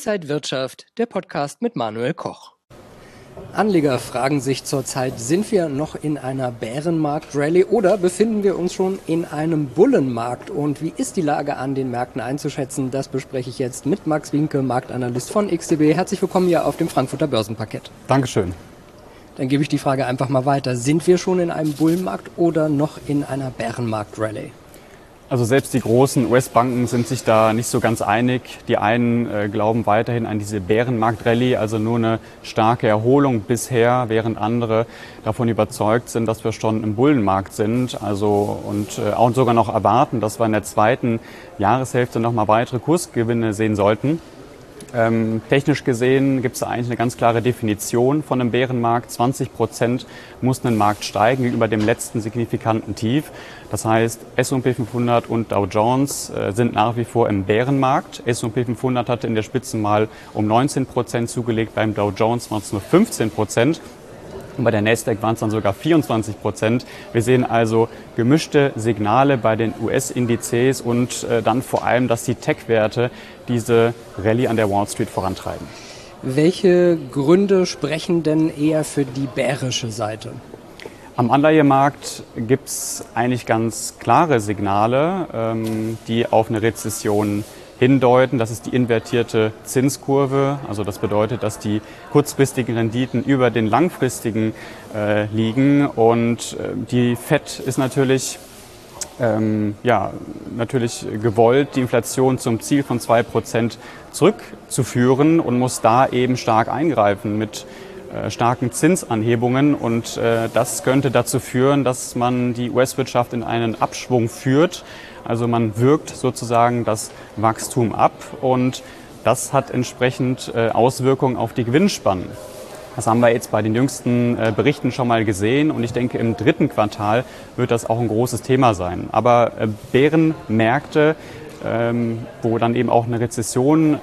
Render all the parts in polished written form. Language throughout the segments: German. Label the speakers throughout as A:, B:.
A: Inside Wirtschaft, der Podcast mit Manuel Koch. Anleger fragen sich zurzeit, sind wir noch in einer Bärenmarkt-Rallye oder befinden wir uns schon in einem Bullenmarkt? Und wie ist die Lage an den Märkten einzuschätzen? Das bespreche ich jetzt mit Max Wienke, Marktanalyst von XTB. Herzlich willkommen hier auf dem Frankfurter Börsenparkett.
B: Dankeschön.
A: Dann gebe ich die Frage einfach mal weiter. Sind wir schon in einem Bullenmarkt oder noch in einer Bärenmarkt-Rallye?
B: Also selbst die großen US-Banken sind sich da nicht so ganz einig. Die einen glauben weiterhin an diese Bärenmarkt-Rallye, also nur eine starke Erholung bisher, während andere davon überzeugt sind, dass wir schon im Bullenmarkt sind. Und auch sogar noch erwarten, dass wir in der zweiten Jahreshälfte nochmal weitere Kursgewinne sehen sollten. Technisch gesehen gibt es eigentlich eine ganz klare Definition von einem Bärenmarkt. 20% muss ein Markt steigen gegenüber dem letzten signifikanten Tief. Das heißt, S&P 500 und Dow Jones sind nach wie vor im Bärenmarkt. S&P 500 hatte in der Spitze mal um 19% zugelegt, beim Dow Jones waren es nur 15%. Und bei der Nasdaq waren es dann sogar 24%. Wir sehen also gemischte Signale bei den US-Indizes und dann vor allem, dass die Tech-Werte diese Rallye an der Wall Street vorantreiben.
A: Welche Gründe sprechen denn eher für die bärische Seite?
B: Am Anleihemarkt gibt es eigentlich ganz klare Signale, die auf eine Rezession hindeuten. Das ist die invertierte Zinskurve. Also das bedeutet, dass die kurzfristigen Renditen über den langfristigen liegen. Und die FED ist natürlich gewollt, die Inflation zum Ziel von 2% zurückzuführen und muss da eben stark eingreifen mit starken Zinsanhebungen. Und das könnte dazu führen, dass man die US-Wirtschaft in einen Abschwung führt. Also man wirkt sozusagen das Wachstum ab und das hat entsprechend Auswirkungen auf die Gewinnspannen. Das haben wir jetzt bei den jüngsten Berichten schon mal gesehen und ich denke, im dritten Quartal wird das auch ein großes Thema sein. Aber Bärenmärkte, wo dann eben auch eine Rezession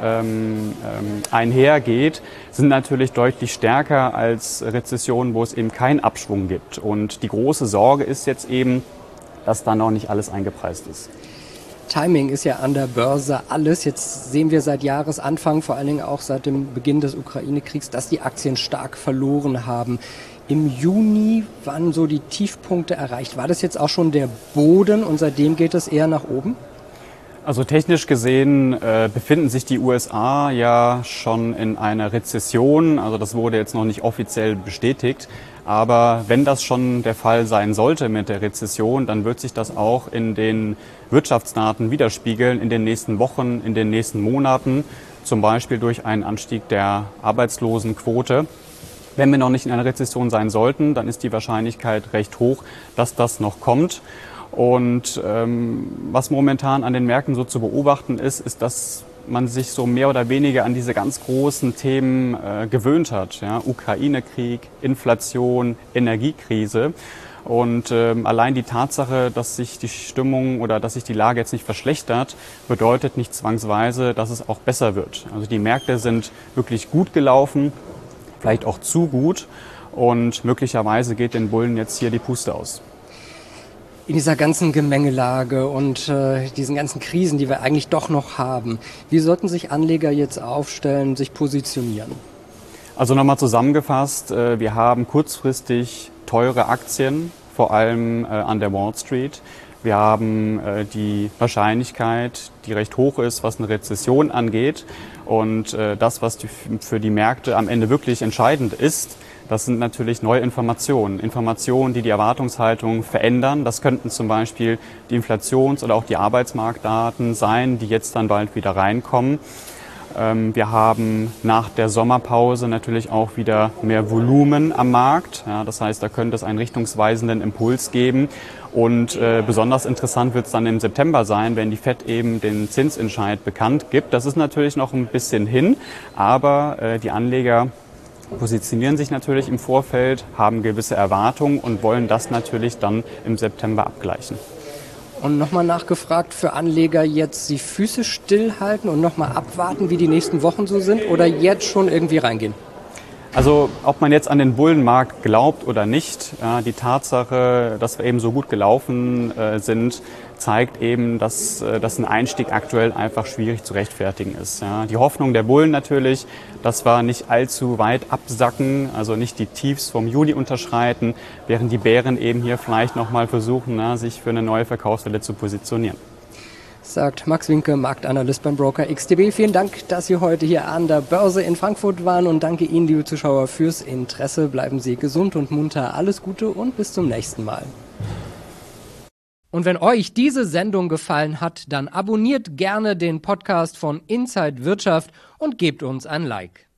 B: einhergeht, sind natürlich deutlich stärker als Rezessionen, wo es eben keinen Abschwung gibt. Und die große Sorge ist jetzt eben, dass da noch nicht alles eingepreist ist.
A: Timing ist ja an der Börse alles. Jetzt sehen wir seit Jahresanfang, vor allen Dingen auch seit dem Beginn des Ukraine-Kriegs, dass die Aktien stark verloren haben. Im Juni waren so die Tiefpunkte erreicht. War das jetzt auch schon der Boden und seitdem geht es eher nach oben?
B: Also technisch gesehen befinden sich die USA ja schon in einer Rezession. Also das wurde jetzt noch nicht offiziell bestätigt. Aber wenn das schon der Fall sein sollte mit der Rezession, dann wird sich das auch in den Wirtschaftsdaten widerspiegeln in den nächsten Wochen, in den nächsten Monaten, zum Beispiel durch einen Anstieg der Arbeitslosenquote. Wenn wir noch nicht in einer Rezession sein sollten, dann ist die Wahrscheinlichkeit recht hoch, dass das noch kommt. Und was momentan an den Märkten so zu beobachten ist, dass man sich so mehr oder weniger an diese ganz großen Themen gewöhnt hat. Ja? Ukraine-Krieg, Inflation, Energiekrise. Und allein die Tatsache, dass sich die Stimmung oder dass sich die Lage jetzt nicht verschlechtert, bedeutet nicht zwangsweise, dass es auch besser wird. Also die Märkte sind wirklich gut gelaufen, vielleicht auch zu gut. Und möglicherweise geht den Bullen jetzt hier die Puste aus.
A: In dieser ganzen Gemengelage und diesen ganzen Krisen, die wir eigentlich doch noch haben, wie sollten sich Anleger jetzt aufstellen, sich positionieren?
B: Also nochmal zusammengefasst, wir haben kurzfristig teure Aktien, vor allem an der Wall Street. Wir haben die Wahrscheinlichkeit, die recht hoch ist, was eine Rezession angeht. Und das, was für die Märkte am Ende wirklich entscheidend ist, das sind natürlich neue Informationen. Informationen, die die Erwartungshaltung verändern. Das könnten zum Beispiel die Inflations- oder auch die Arbeitsmarktdaten sein, die jetzt dann bald wieder reinkommen. Wir haben nach der Sommerpause natürlich auch wieder mehr Volumen am Markt. Ja, das heißt, da könnte es einen richtungsweisenden Impuls geben. Und besonders interessant wird es dann im September sein, wenn die FED eben den Zinsentscheid bekannt gibt. Das ist natürlich noch ein bisschen hin, aber die Anleger positionieren sich natürlich im Vorfeld, haben gewisse Erwartungen und wollen das natürlich dann im September abgleichen.
A: Und nochmal nachgefragt, für Anleger jetzt die Füße stillhalten und nochmal abwarten, wie die nächsten Wochen so sind oder jetzt schon irgendwie reingehen?
B: Also ob man jetzt an den Bullenmarkt glaubt oder nicht, die Tatsache, dass wir eben so gut gelaufen sind, zeigt eben, dass ein Einstieg aktuell einfach schwierig zu rechtfertigen ist. Ja. Die Hoffnung der Bullen natürlich, dass wir nicht allzu weit absacken, also nicht die Tiefs vom Juli unterschreiten, während die Bären eben hier vielleicht nochmal versuchen, sich für eine neue Verkaufswelle zu positionieren.
A: Sagt Max Winke, Marktanalyst beim Broker XTB. Vielen Dank, dass Sie heute hier an der Börse in Frankfurt waren und danke Ihnen, liebe Zuschauer, fürs Interesse. Bleiben Sie gesund und munter. Alles Gute und bis zum nächsten Mal. Und wenn euch diese Sendung gefallen hat, dann abonniert gerne den Podcast von Inside Wirtschaft und gebt uns ein Like.